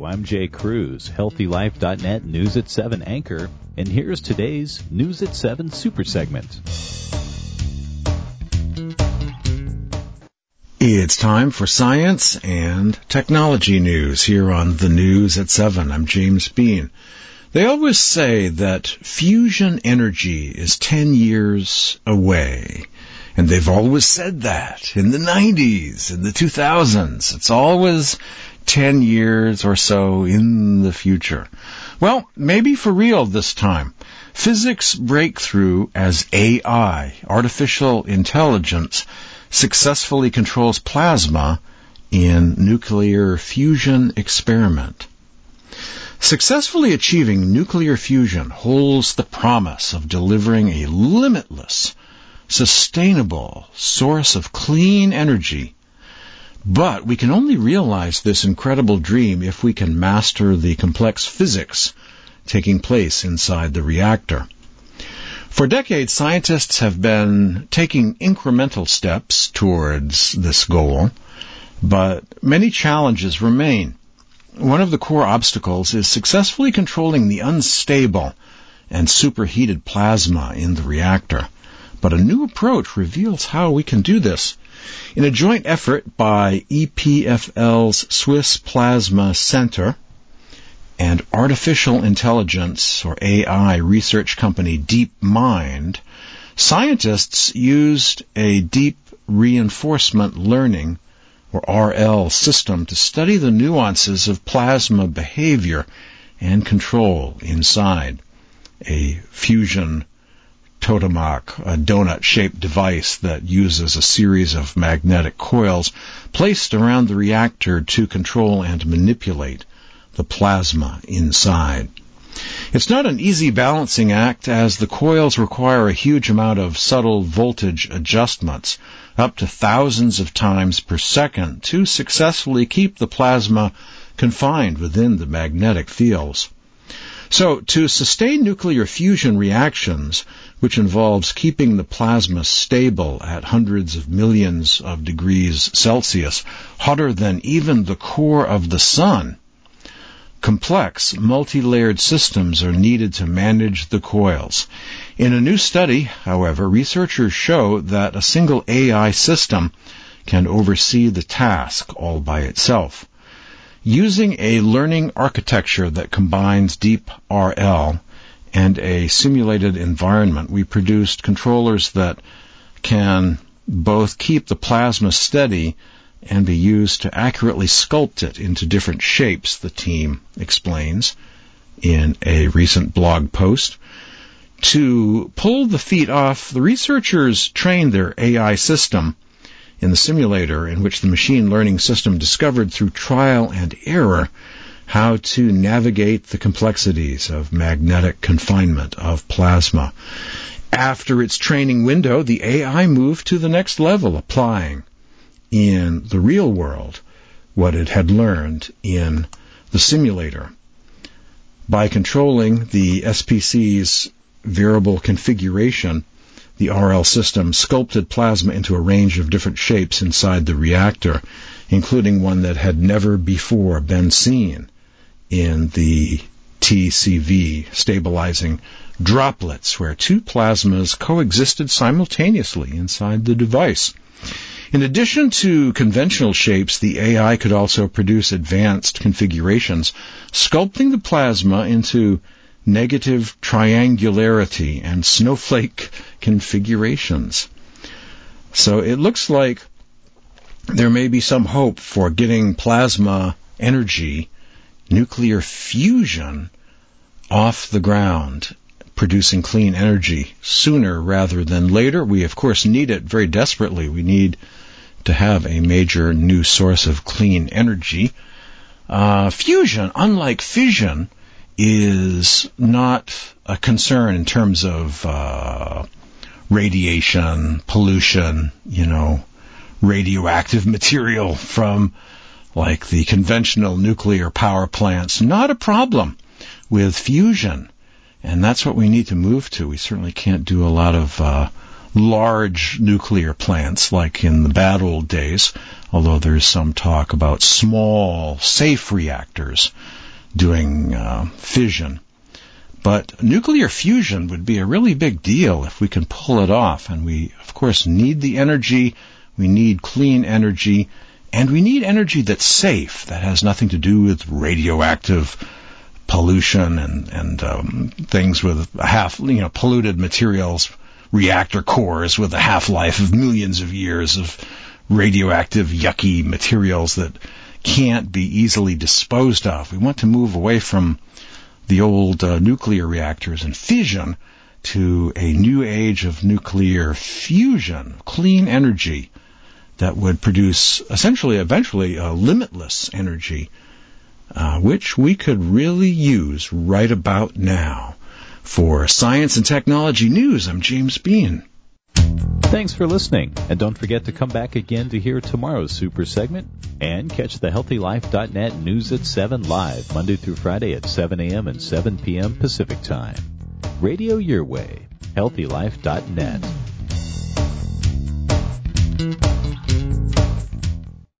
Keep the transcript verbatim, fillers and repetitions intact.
I'm Jay Cruz, healthy life dot net News at seven anchor, and here's today's News at seven super segment. It's time for science and technology news here on the News at seven. I'm James Bean. They always say that fusion energy is ten years away. And they've always said that in the nineties, in the two thousands. It's always ten years or so in the future. Well, maybe for real this time. Physics breakthrough as A I, artificial intelligence, successfully controls plasma in nuclear fusion experiment. Successfully achieving nuclear fusion holds the promise of delivering a limitless, sustainable source of clean energy. But we can only realize this incredible dream if we can master the complex physics taking place inside the reactor. For decades, scientists have been taking incremental steps towards this goal, but many challenges remain. One of the core obstacles is successfully controlling the unstable and superheated plasma in the reactor. But a new approach reveals how we can do this. In a joint effort by E P F L's Swiss Plasma Center and artificial intelligence, or A I, research company DeepMind, scientists used a deep reinforcement learning, or R L, system to study the nuances of plasma behavior and control inside a fusion tokamak, a donut-shaped device that uses a series of magnetic coils placed around the reactor to control and manipulate the plasma inside. It's not an easy balancing act, as the coils require a huge amount of subtle voltage adjustments, up to thousands of times per second, to successfully keep the plasma confined within the magnetic fields. So, to sustain nuclear fusion reactions, which involves keeping the plasma stable at hundreds of millions of degrees Celsius, hotter than even the core of the sun, complex, multi-layered systems are needed to manage the coils. In a new study, however, researchers show that a single A I system can oversee the task all by itself. Using a learning architecture that combines deep R L and a simulated environment, we produced controllers that can both keep the plasma steady and be used to accurately sculpt it into different shapes, the team explains in a recent blog post. To pull the feet off, the researchers trained their A I system in the simulator, in which the machine learning system discovered through trial and error how to navigate the complexities of magnetic confinement of plasma. After its training window, the A I moved to the next level, applying in the real world what it had learned in the simulator. By controlling the S P C's variable configuration, the R L system sculpted plasma into a range of different shapes inside the reactor, including one that had never before been seen in the T C V, stabilizing droplets where two plasmas coexisted simultaneously inside the device. In addition to conventional shapes, the A I could also produce advanced configurations, sculpting the plasma into negative triangularity and snowflake configurations. So it looks like there may be some hope for getting plasma energy, nuclear fusion, off the ground, producing clean energy sooner rather than later. We, of course, need it very desperately. We need to have a major new source of clean energy. Uh, fusion, unlike fission, is not a concern in terms of uh, radiation, pollution, you know, radioactive material from like the conventional nuclear power plants. Not a problem with fusion. And that's what we need to move to. We certainly can't do a lot of uh, large nuclear plants like in the bad old days, although there's some talk about small, safe reactors doing uh, fission. But nuclear fusion would be a really big deal if we can pull it off. And we, of course, need the energy. We need clean energy. And we need energy that's safe, that has nothing to do with radioactive pollution and, and um, things with half, you know, polluted materials, reactor cores with a half-life of millions of years of radioactive, yucky materials that can't be easily disposed of. We want to move away from the old uh, nuclear reactors and fission to a new age of nuclear fusion, clean energy that would produce essentially, eventually, uh, limitless energy, uh, which we could really use right about now. For Science and Technology News, I'm James Bean. Thanks for listening, and don't forget to come back again to hear tomorrow's super segment and catch the healthy life dot net News at seven live Monday through Friday at seven a.m. and seven p.m. Pacific Time. Radio your way, healthy life dot net.